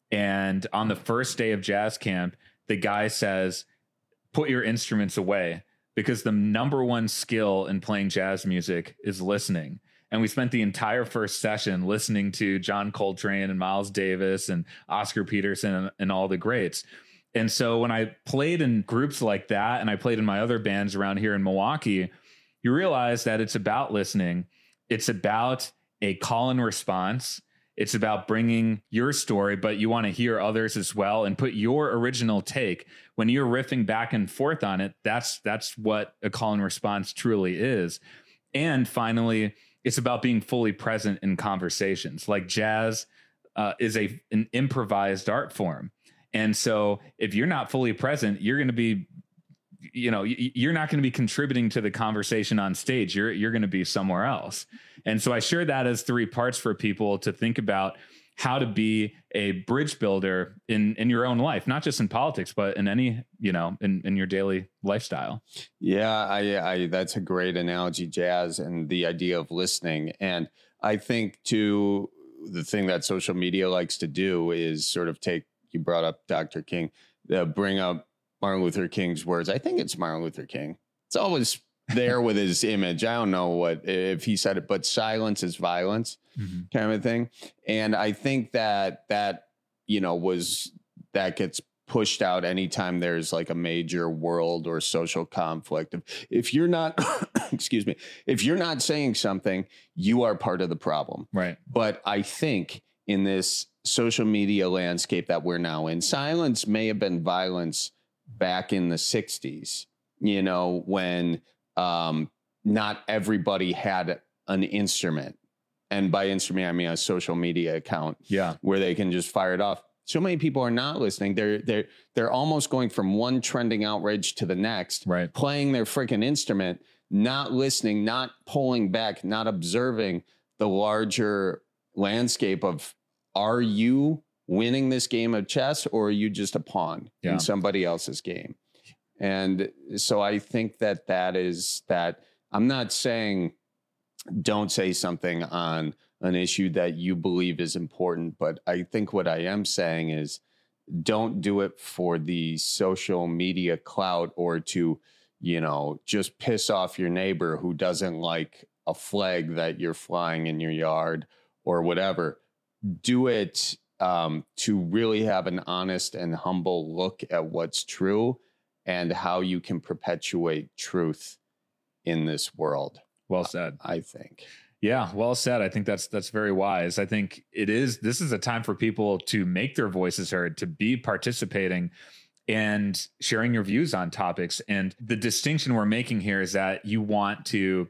And on the first day of jazz camp, the guy says, put your instruments away, because the number one skill in playing jazz music is listening. And we spent the entire first session listening to John Coltrane and Miles Davis and Oscar Peterson and, and all the greats. And so when I played in groups like that, and I played in my other bands around here in Milwaukee, you realize that it's about listening. It's about a call and response. It's about bringing your story, but you want to hear others as well and put your original take. When you're riffing back and forth on it, that's that's what a call and response truly is. And finally, it's about being fully present in conversations. Like jazz uh, is a an improvised art form. And so if you're not fully present, you're going to be, you know, you're not going to be contributing to the conversation on stage. You're, you're going to be somewhere else. And so I share that as three parts for people to think about how to be a bridge builder in, in your own life, not just in politics, but in any, you know, in, in your daily lifestyle. Yeah, I, I, that's a great analogy, Jazz, and the idea of listening. And I think too, the thing that social media likes to do is sort of take, you brought up Doctor King, uh, bring up Martin Luther King's words. I think it's Martin Luther King. It's always there with his image. I don't know what, if he said it, but silence is violence, mm-hmm. kind of a thing. And I think that that, you know, was, that gets pushed out anytime there's like a major world or social conflict. If, if you're not, excuse me, if you're not saying something, you are part of the problem. Right. But I think in this social media landscape that we're now in, silence may have been violence back in the sixties, you know, when um, not everybody had an instrument. And by instrument, I mean a social media account, yeah, where they can just fire it off. So many people are not listening. They're they're they're almost going from one trending outrage to the next, right? Playing their freaking instrument, not listening, not pulling back, not observing the larger landscape of, are you winning this game of chess, or are you just a pawn yeah. in somebody else's game? And so I think that that is that. I'm not saying don't say something on an issue that you believe is important, but I think what I am saying is don't do it for the social media clout or to, you know, just piss off your neighbor who doesn't like a flag that you're flying in your yard or whatever. Do it um, to really have an honest and humble look at what's true and how you can perpetuate truth in this world. Well said. I think. Yeah, well said. I think that's that's very wise. I think it is. This is a time for people to make their voices heard, to be participating and sharing your views on topics. And the distinction we're making here is that you want to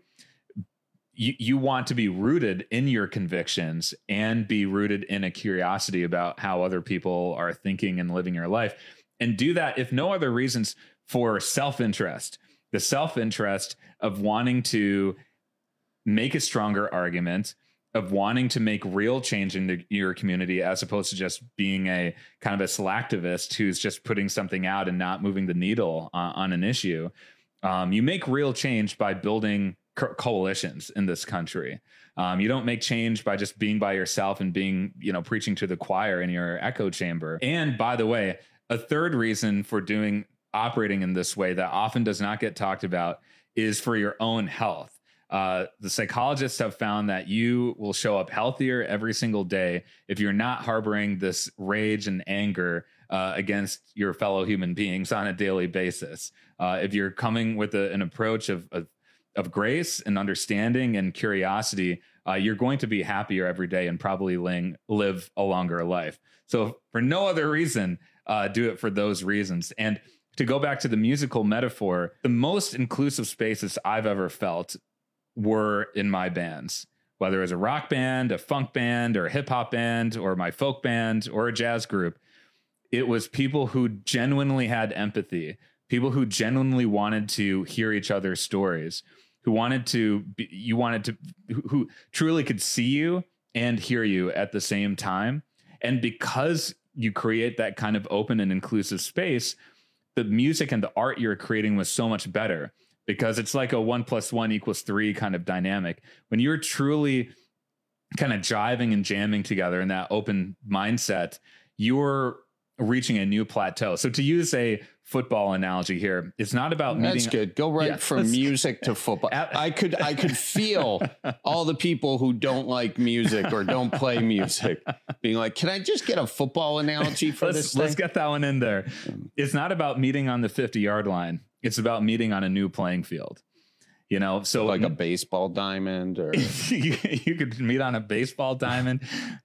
you, you want to be rooted in your convictions and be rooted in a curiosity about how other people are thinking and living your life. And do that, if no other reasons, for self-interest. The self-interest of wanting to make a stronger argument, of wanting to make real change in the, your community, as opposed to just being a kind of a selectivist who's just putting something out and not moving the needle uh, on an issue. Um, you make real change by building co- coalitions in this country. Um, you don't make change by just being by yourself and being, you know, preaching to the choir in your echo chamber. And by the way, a third reason for doing operating in this way that often does not get talked about is for your own health. Uh, the psychologists have found that you will show up healthier every single day if you're not harboring this rage and anger uh, against your fellow human beings on a daily basis. Uh, if you're coming with a, an approach of, of of grace and understanding and curiosity, uh, you're going to be happier every day and probably ling- live a longer life. So for no other reason, uh, do it for those reasons. And to go back to the musical metaphor, the most inclusive spaces I've ever felt were in my bands, whether it was a rock band, a funk band, or a hip hop band, or my folk band, or a jazz group. It was people who genuinely had empathy, people who genuinely wanted to hear each other's stories, who wanted to, be, you wanted to, who truly could see you and hear you at the same time. And because you create that kind of open and inclusive space, the music and the art you're creating was so much better, because it's like a one plus one equals three kind of dynamic. When you're truly kind of jiving and jamming together in that open mindset, you're reaching a new plateau. So to use a football analogy here, it's not about meeting. That's good. Go right yeah, from music to football. I could I could feel all the people who don't like music or don't play music being like, can I just get a football analogy for let's, this thing? Let's get that one in there. It's not about meeting on the fifty-yard line. It's about meeting on a new playing field. You know, so like a baseball diamond, or you, you could meet on a baseball diamond,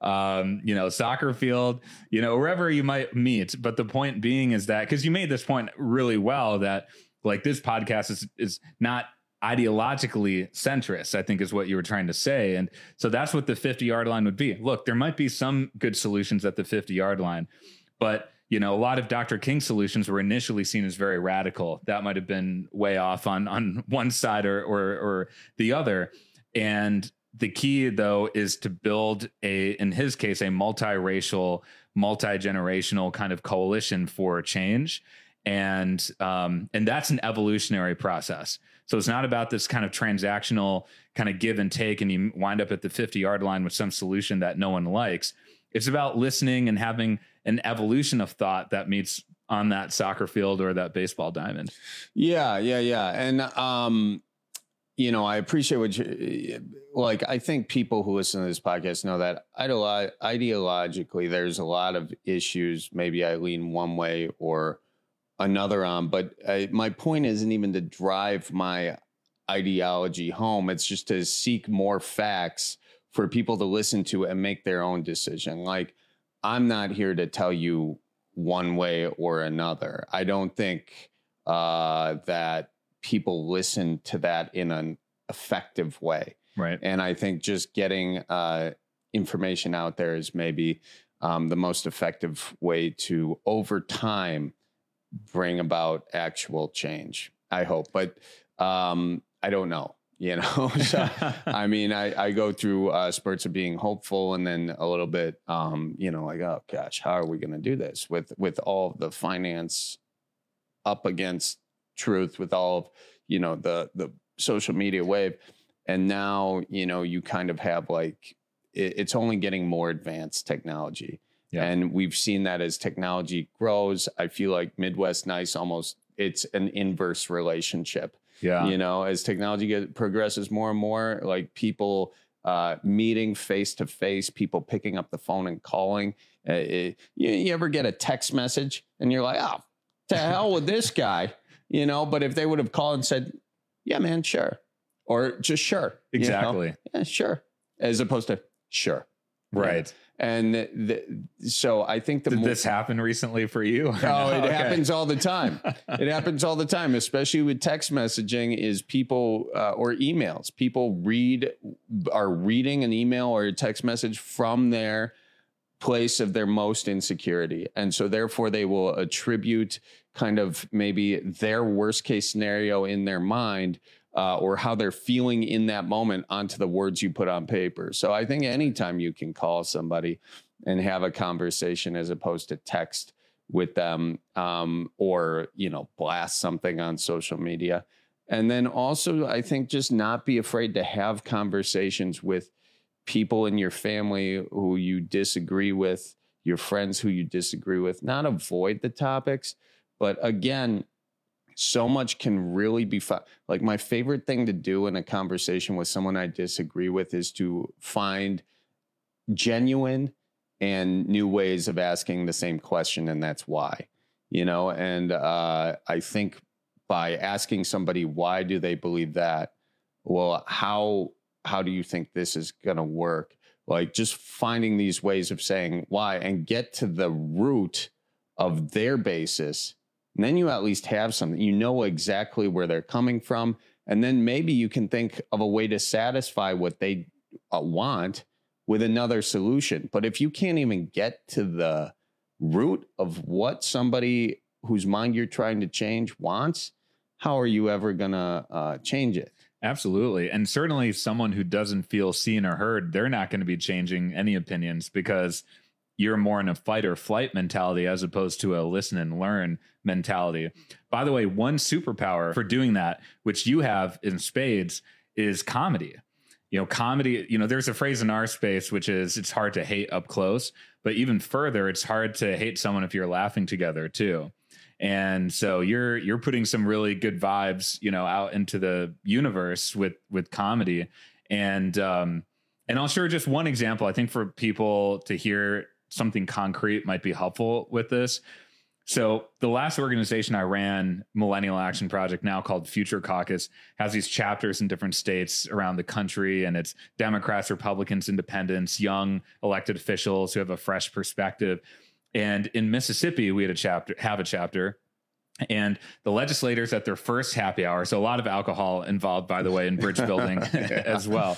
um, you know, soccer field, you know, wherever you might meet. But the point being is that, because you made this point really well, that like this podcast is is not ideologically centrist, I think is what you were trying to say. And so that's what the fifty yard line would be. Look, there might be some good solutions at the fifty yard line, but you know, a lot of Doctor King's solutions were initially seen as very radical. That might have been way off on, on one side or, or, or the other. And the key, though, is to build a, in his case, a multiracial, multi-generational kind of coalition for change. And, um, and that's an evolutionary process. So it's not about this kind of transactional kind of give and take, and you wind up at the fifty yard line with some solution that no one likes. It's about listening and having an evolution of thought that meets on that soccer field or that baseball diamond. Yeah, yeah, yeah. And, um, you know, I appreciate what you like. I think people who listen to this podcast know that ideolo- ideologically, there's a lot of issues. Maybe I lean one way or another on, but I, my point isn't even to drive my ideology home. It's just to seek more facts for people to listen to and make their own decision. Like, I'm not here to tell you one way or another. I don't think uh, that people listen to that in an effective way. Right. And I think just getting uh, information out there is maybe um, the most effective way to, over time, bring about actual change, I hope. But um, I don't know, you know. So, I mean, I, I go through uh, spurts of being hopeful and then a little bit, um, you know, like, oh, gosh, how are we going to do this with, with all of the finance up against truth, with all of, you know, the the social media wave. And now, you know, you kind of have like, it, it's only getting more advanced technology. Yeah. And we've seen that as technology grows. I feel like Midwest Nice almost, it's an inverse relationship. Yeah. You know, as technology get, progresses more and more, like people uh, meeting face to face, people picking up the phone and calling. Uh, it, you, you ever get a text message and you're like, oh, to hell with this guy, you know? But if they would have called and said, yeah, man, sure. Or just sure. Exactly. You know? Yeah, sure. As opposed to sure. Right. Yeah. And the, so I think the Did more, this happen recently for you? Oh, no? it Okay. happens all the time. It happens all the time, especially with text messaging is people uh, or emails. People read are reading an email or a text message from their place of their most insecurity. And so therefore they will attribute kind of maybe their worst case scenario in their mind uh, or how they're feeling in that moment onto the words you put on paper. So I think anytime you can call somebody and have a conversation as opposed to text with them um, or, you know, blast something on social media. And then also, I think just not be afraid to have conversations with people in your family who you disagree with, your friends who you disagree with, not avoid the topics. But again, so much can really be fun. Like my favorite thing to do in a conversation with someone I disagree with is to find genuine and new ways of asking the same question. And that's why, you know, and uh, I think by asking somebody, why do they believe that? Well, how, how do you think this is going to work? Like just finding these ways of saying why and get to the root of their basis. And then you at least have something, you know exactly where they're coming from. And then maybe you can think of a way to satisfy what they uh, want with another solution. But if you can't even get to the root of what somebody whose mind you're trying to change wants, how are you ever going to uh, change it? Absolutely. And certainly someone who doesn't feel seen or heard, they're not going to be changing any opinions because you're more in a fight or flight mentality as opposed to a listen and learn mentality. By the way, one superpower for doing that, which you have in spades, is comedy. You know, comedy, you know, there's a phrase in our space, which is it's hard to hate up close, but even further, it's hard to hate someone if you're laughing together too. And so you're you're putting some really good vibes, you know, out into the universe with with comedy. And um, and I'll share just one example. I think for people to hear something concrete might be helpful with this. So the last organization I ran, Millennial Action Project, now called Future Caucus, has these chapters in different states around the country, and it's Democrats, Republicans, independents, young elected officials who have a fresh perspective. And in Mississippi, we had a chapter, have a chapter, and the legislators at their first happy hour, so a lot of alcohol involved, by the way, in bridge building as well,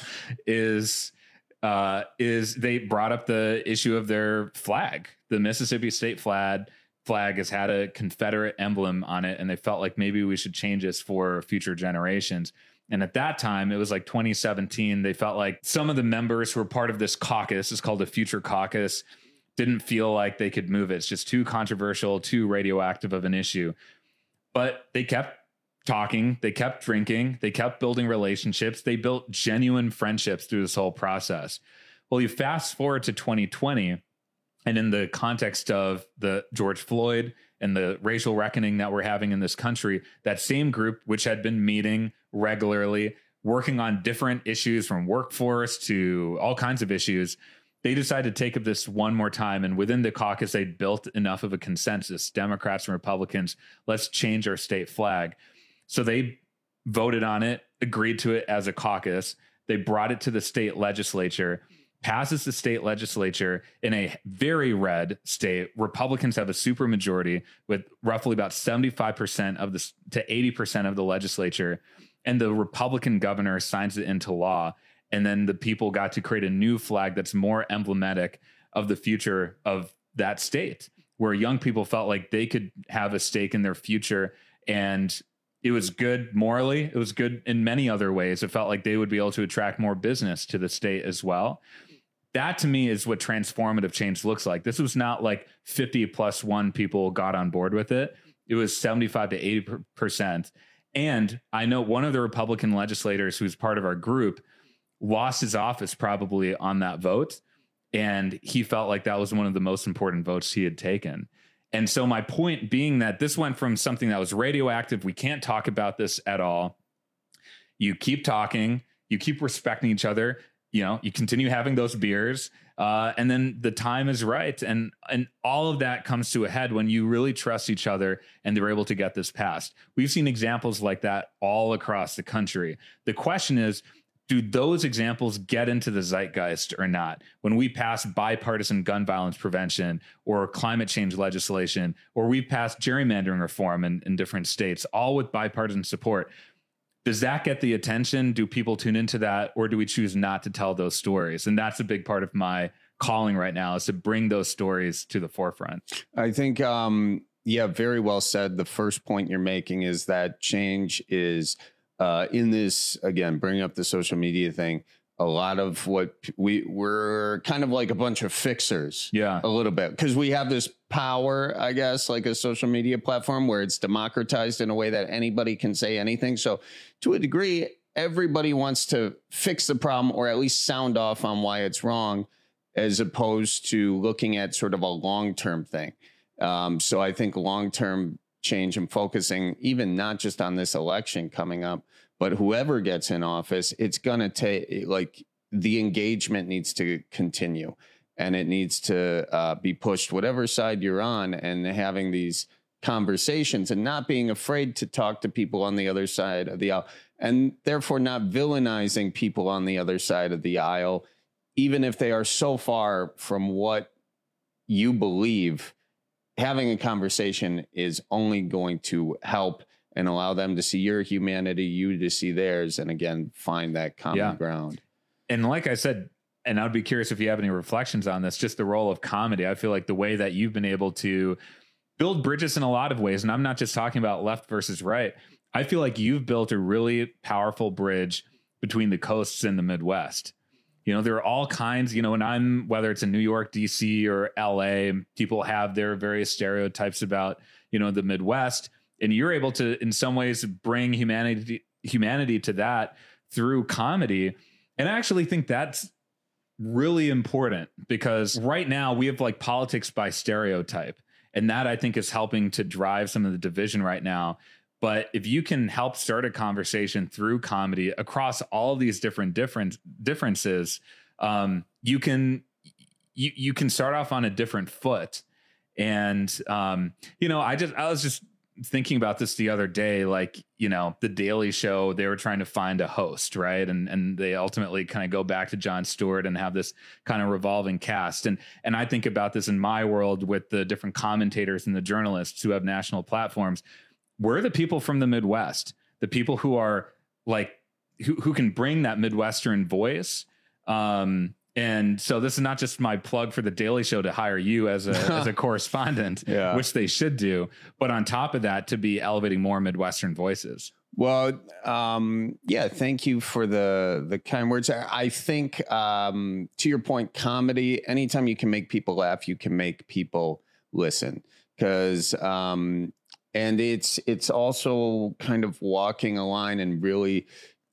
is uh, is they brought up the issue of their flag. The Mississippi state flag flag has had a Confederate emblem on it, and they felt like maybe we should change this for future generations. And at that time, it was like twenty seventeen, they felt like some of the members who were part of this caucus, it's called the Future Caucus, didn't feel like they could move it. It's just too controversial, too radioactive of an issue. But they kept talking, they kept drinking, they kept building relationships, they built genuine friendships through this whole process. Well, you fast forward to twenty twenty, and in the context of the George Floyd and the racial reckoning that we're having in this country, that same group, which had been meeting regularly, working on different issues from workforce to all kinds of issues. They decided to take up this one more time. And within the caucus, they built enough of a consensus, Democrats and Republicans, let's change our state flag. So they voted on it, agreed to it as a caucus. They brought it to the state legislature, passes the state legislature in a very red state. Republicans have a supermajority with roughly about seventy-five percent of the to eighty percent of the legislature. And the Republican governor signs it into law. And then the people got to create a new flag that's more emblematic of the future of that state, where young people felt like they could have a stake in their future. And it was good morally. It was good in many other ways. It felt like they would be able to attract more business to the state as well. That to me is what transformative change looks like. This was not like fifty plus one people got on board with it. It was seventy-five to eighty percent. And I know one of the Republican legislators who's part of our group lost his office probably on that vote. And he felt like that was one of the most important votes he had taken. And so my point being that this went from something that was radioactive, we can't talk about this at all. You keep talking, you keep respecting each other, you know, you continue having those beers, uh, and then the time is right. And, and all of that comes to a head when you really trust each other and they're able to get this passed. We've seen examples like that all across the country. The question is, do those examples get into the zeitgeist or not? When we pass bipartisan gun violence prevention or climate change legislation, or we pass gerrymandering reform in, in different states, all with bipartisan support, does that get the attention? Do people tune into that? Or do we choose not to tell those stories? And that's a big part of my calling right now, is to bring those stories to the forefront. I think, um, yeah, very well said. The first point you're making is that change is Uh, in this, again, bringing up the social media thing, a lot of what we we're kind of like a bunch of fixers. Yeah, a little bit, because we have this power, I guess, like a social media platform where it's democratized in a way that anybody can say anything. So to a degree, everybody wants to fix the problem or at least sound off on why it's wrong, as opposed to looking at sort of a long term thing. Um, so I think long term change and focusing, even not just on this election coming up, but whoever gets in office, it's going to take, like, the engagement needs to continue and it needs to uh, be pushed, whatever side you're on, and having these conversations and not being afraid to talk to people on the other side of the aisle, and therefore not villainizing people on the other side of the aisle, even if they are so far from what you believe. Having a conversation is only going to help and allow them to see your humanity, you to see theirs, and again, find that common yeah. ground. And like I said, and I'd be curious if you have any reflections on this, just the role of comedy. I feel like the way that you've been able to build bridges in a lot of ways, and I'm not just talking about left versus right. I feel like you've built a really powerful bridge between the coasts and the Midwest. You know, there are all kinds, you know, and I'm, whether it's in New York, D C, or L A, people have their various stereotypes about, you know, the Midwest. And you're able to, in some ways, bring humanity, humanity to that through comedy. And I actually think that's really important, because right now we have like politics by stereotype. And that, I think, is helping to drive some of the division right now. But if you can help start a conversation through comedy across all these different different differences, um, you can you you can start off on a different foot. And um, you know, I just I was just thinking about this the other day. Like, you know, The Daily Show, they were trying to find a host, right? And and they ultimately kind of go back to Jon Stewart and have this kind of revolving cast. And and I think about this in my world with the different commentators and the journalists who have national platforms. We're the people from the Midwest, the people who are like, who, who can bring that Midwestern voice. Um, and so this is not just my plug for The Daily Show to hire you as a, as a correspondent, yeah. which they should do. But on top of that, to be elevating more Midwestern voices. Well, um, yeah, thank you for the, the kind words. I think, um, to your point, comedy, anytime you can make people laugh, you can make people listen. Because, um, And it's it's also kind of walking a line and really,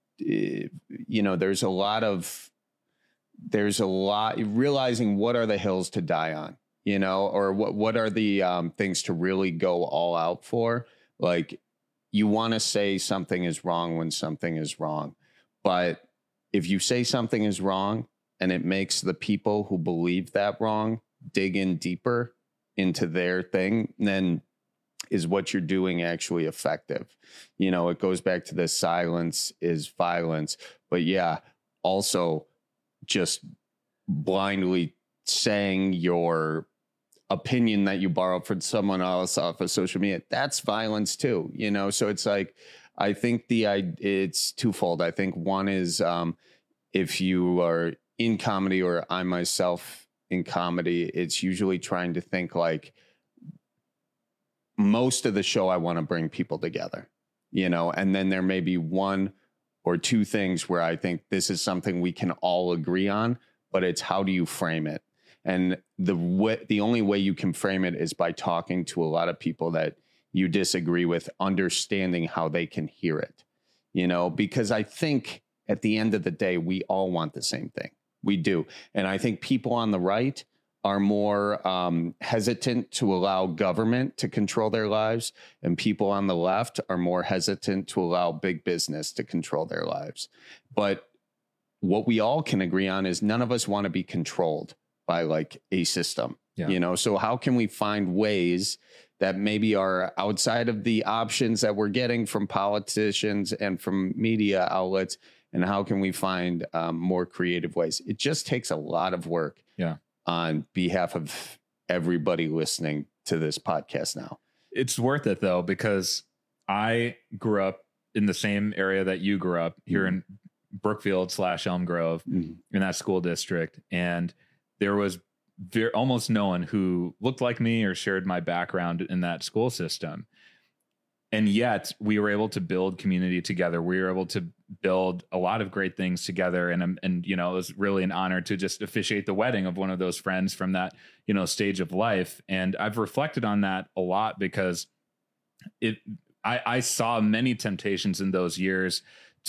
you know, there's a lot of there's a lot realizing what are the hills to die on, you know, or what what are the um, things to really go all out for. Like, you want to say something is wrong when something is wrong, But if you say something is wrong and it makes the people who believe that wrong dig in deeper into their thing, then is what you're doing actually effective? You know, it goes back to the silence is violence. But yeah, also just blindly saying your opinion that you borrowed from someone else off of social media, that's violence too, you know? So it's like, I think the, I, it's twofold. I think one is um, if you are in comedy, or I myself in comedy, it's usually trying to think like, most of the show, I want to bring people together, you know, and then there may be one or two things where I think this is something we can all agree on, but it's how do you frame it? And the way, the only way you can frame it is by talking to a lot of people that you disagree with, understanding how they can hear it, you know, because I think at the end of the day, we all want the same thing. We do. And I think people on the right are more um, hesitant to allow government to control their lives, and people on the left are more hesitant to allow big business to control their lives. But what we all can agree on is none of us want to be controlled by like a system, yeah. you know? So how can we find ways that maybe are outside of the options that we're getting from politicians and from media outlets? And how can we find um, more creative ways? It just takes a lot of work. Yeah. On behalf of everybody listening to this podcast now. It's worth it though, because I grew up in the same area that you grew up here mm-hmm. in Brookfield slash Elm Grove mm-hmm. in that school district. And there was very, almost no one who looked like me or shared my background in that school system. And yet we were able to build community together. We were able to build a lot of great things together. And, and, you know, it was really an honor to just officiate the wedding of one of those friends from that, you know, stage of life. And I've reflected on that a lot because it, I, I saw many temptations in those years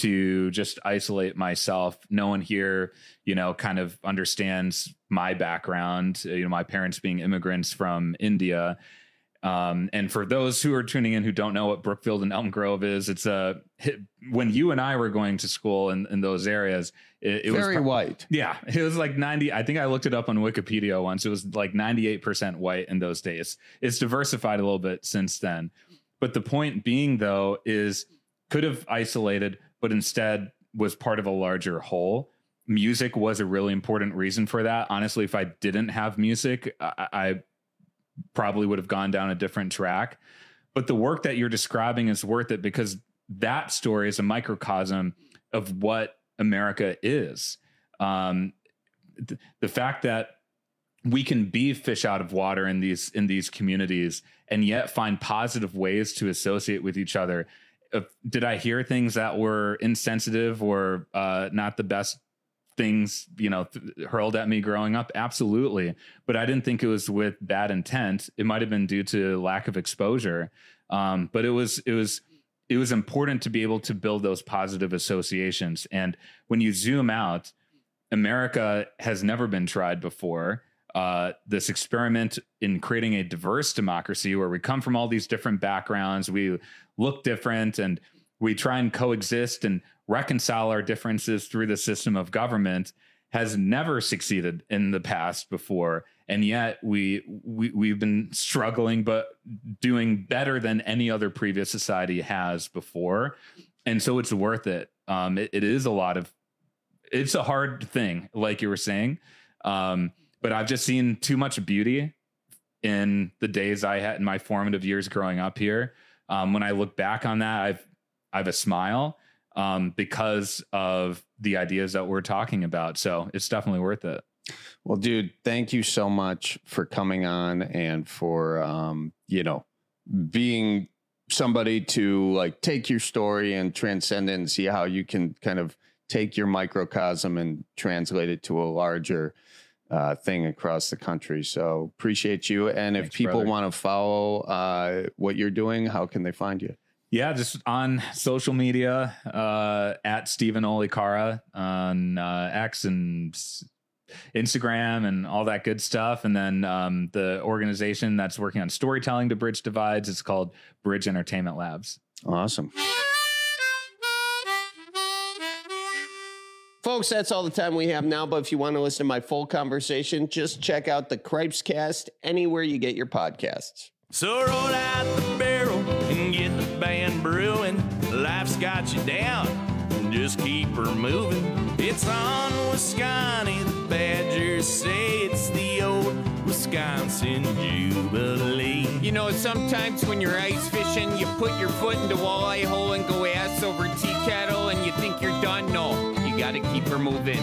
to just isolate myself. No one here, you know, kind of understands my background, you know, my parents being immigrants from India. Um, and for those who are tuning in who don't know what Brookfield and Elm Grove is, it's a when you and I were going to school in, in those areas, it, it very was white. Yeah, it was like ninety. I think I looked it up on Wikipedia once. It was like ninety-eight percent white in those days. It's diversified a little bit since then. But the point being, though, is could have isolated, but instead was part of a larger whole. Music was a really important reason for that. Honestly, if I didn't have music, I, I probably would have gone down a different track. But the work that you're describing is worth it because that story is a microcosm of what America is. Um, th- the fact that we can be fish out of water in these in these communities and yet find positive ways to associate with each other. Uh, did I hear things that were insensitive or uh, not the best things, you know, th- hurled at me growing up? Absolutely. But I didn't think it was with bad intent. It might've been due to lack of exposure. Um, but it was, it was, it was important to be able to build those positive associations. And when you zoom out, America has never been tried before. Uh, this experiment in creating a diverse democracy where we come from all these different backgrounds, we look different, and we try and coexist and reconcile our differences through the system of government has never succeeded in the past before. And yet we, we, we've been struggling, but doing better than any other previous society has before. And so it's worth it. Um, it, it is a lot of, it's a hard thing, like you were saying. Um, but I've just seen too much beauty in the days I had in my formative years growing up here. Um, when I look back on that, I've, I have a smile um, because of the ideas that we're talking about. So it's definitely worth it. Well, dude, thank you so much for coming on and for, um, you know, being somebody to like take your story and transcend it and see how you can kind of take your microcosm and translate it to a larger uh, thing across the country. So appreciate you. And Thanks, if people want to follow uh, what you're doing, how can they find you? Yeah, just on social media, uh, at Stephen Olikara on uh, X and Instagram and all that good stuff. And then um, the organization that's working on storytelling to bridge divides, it's called Bridge Entertainment Labs. Awesome. Folks, that's all the time we have now. But if you want to listen to my full conversation, just check out the Cripes Cast anywhere you get your podcasts. So roll out the barrel and get the band brewing. Life's got you down, just keep her moving. It's on Wisconsin, the Badgers say it's the old Wisconsin Jubilee. You know, sometimes when you're ice fishing, you put your foot in the walleye hole and go ass over tea kettle and you think you're done. No, you gotta keep her moving.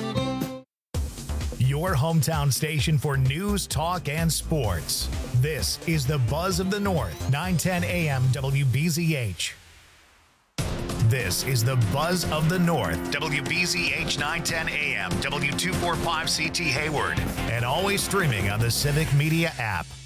Your hometown station for news, talk, and sports. This is the Buzz of the North, nine ten A M W B Z H. This is the Buzz of the North, W B Z H nine ten A M, W two forty-five C T Hayward, and always streaming on the Civic Media app.